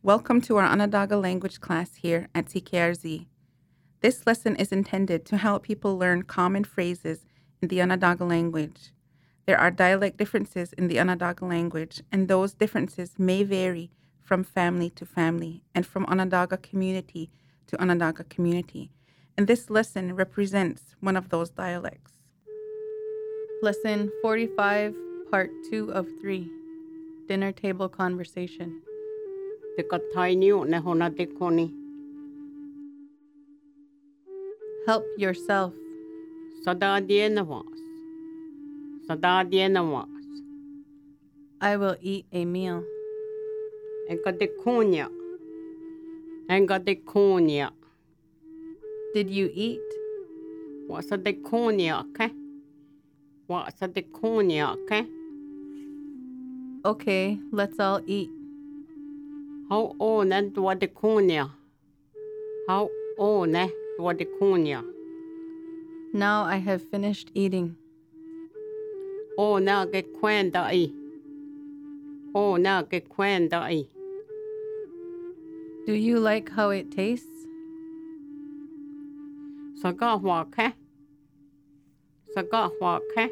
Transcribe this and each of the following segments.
Welcome to our Onondaga language class here at CKRZ. This lesson is intended to help people learn common phrases in the Onondaga language. There are dialect differences in the Onondaga language, and those differences may vary from family to family and from Onondaga community to Onondaga community. And this lesson represents one of those dialects. Lesson 45, Part 2 of 3, Dinner Table Conversation. Te katainiu ne hona te koni. Help yourself. Sadadiena was. Sadadiena was. I will eat a meal. Enka te kunya. Enka te kunya. Did you eat? Wasa te kunya, okay? Wasa te kunya, okay? Okay, let's all eat. How o ne tua te kunya? How o ne tua te kunya? Now I have finished eating. O na ke kwenda I. O na ke kwenda I. Do you like how it tastes? Sagahwa ke? Sagahwa ke?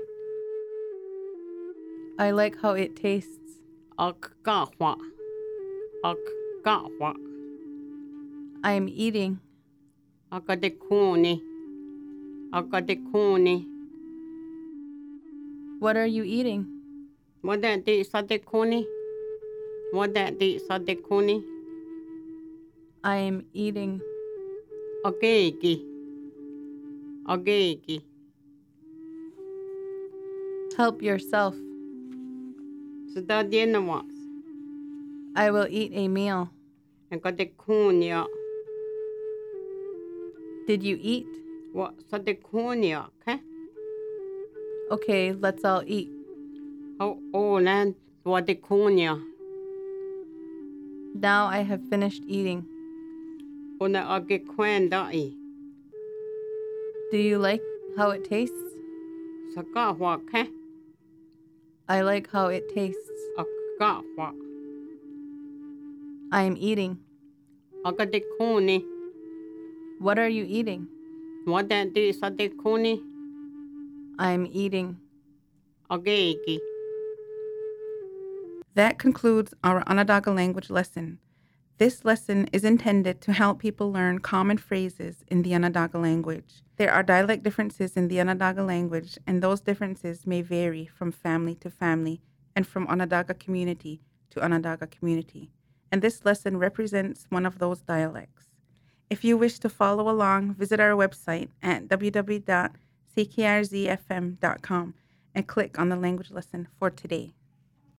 I like how it tastes. Akahwa. Akahwa. I am eating. Akatekuni. Akatekuni. What are you eating? What that di satekuni? What that di satekuni? I am eating. Agegi. Agegi. Help yourself. Sadadiena was. I will eat a meal. Akatekunia. Did you eat? What satekunia, okay? Okay, let's all eat. Oh, nan, watekunia. Now I have finished eating. Ona agekwendai. Do you like how it tastes? Sakahwa, okay? I like how it tastes. Akahwa. I am eating. Akatekuni. What are you eating? What that di satekuni? I am eating. Agegi. That concludes our Onondaga language lesson. This lesson is intended to help people learn common phrases in the Onondaga language. There are dialect differences in the Onondaga language, and those differences may vary from family to family and from Onondaga community to Onondaga community. And this lesson represents one of those dialects. If you wish to follow along, visit our website at www.ckrзfm.com and click on the language lesson for today.